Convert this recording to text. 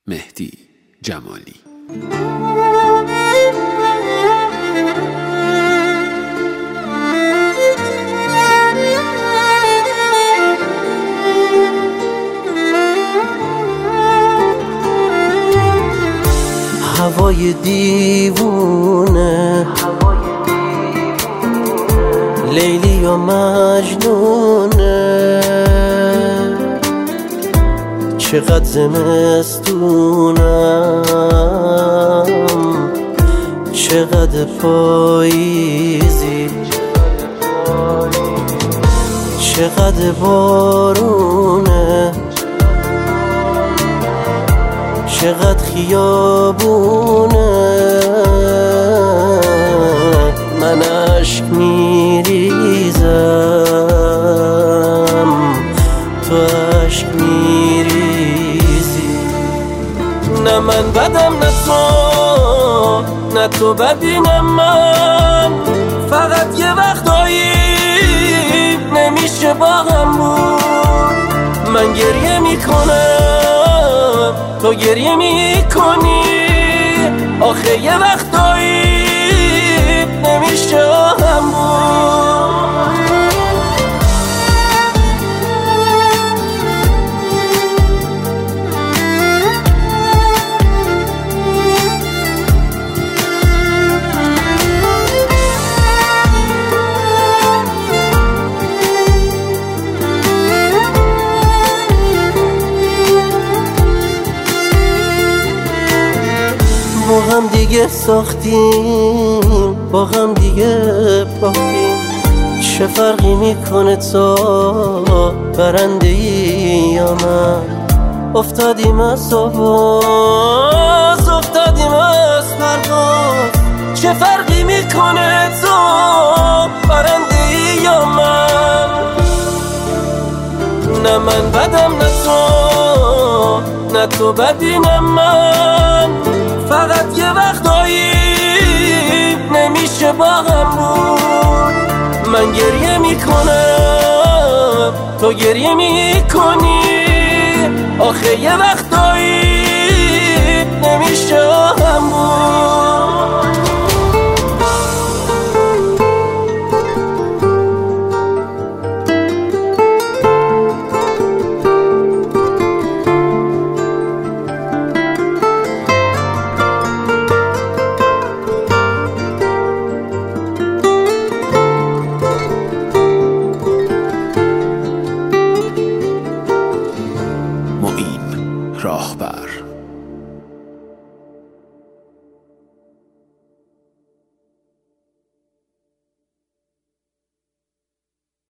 مهدی جمالی. هوای دیوونه، لیلی و مجنونه، چقدر زمستونم، چقدر پاییزی، چقدر بارونه، چقدر خیابونه. من عشق میریزم، تو عشق میریزی. نه من بدم نه تو، نه تو بدی نه من، فقط یه وقتایی نمیشه با هم بود. من گریه میکنم، تو گریه میکنی، آخه یه وقتایی نمیشه هم بود. با هم دیگه ساختیم، با هم دیگه باختیم، چه فرقی میکنه تا برنده ای یا من؟ افتادیم از آواز، افتادیم از پرواز، چه فرقی میکنه تا برنده ای یا من؟ نه من بدم نه تو، نه تو بدی نه من، فقط یه وقتایی نمیشه با هم بود. من گریه میکنم، تو گریه میکنی، آخه یه وقتایی نمیشه هم بود. راهبر